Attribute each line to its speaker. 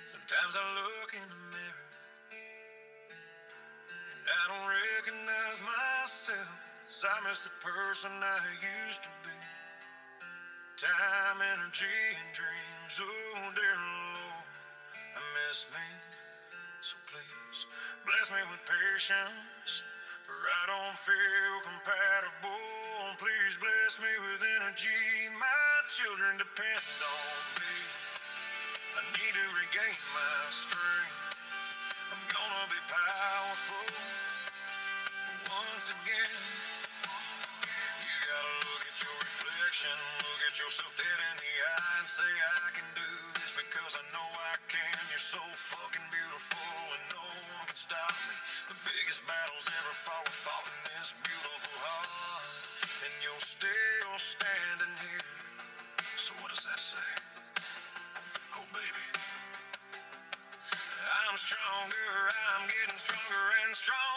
Speaker 1: Sometimes I look in the mirror and I don't recognize myself, 'cause I miss the person I used to be. Time, energy, and dreams, oh dear Lord, I miss me. So please bless me with patience, for I don't feel compatible. Please bless me with energy, my children depend on me. I need to regain my strength. I'm gonna be powerful once again. You gotta look at your reflection, look at yourself dead in the eye and say I can do this because I know I can. You're so fucking beautiful and no one can stop me. The biggest battles ever fought were fought in this beautiful heart, and you're still standing here. So what does that say? Oh baby, I'm stronger, I'm getting stronger and stronger.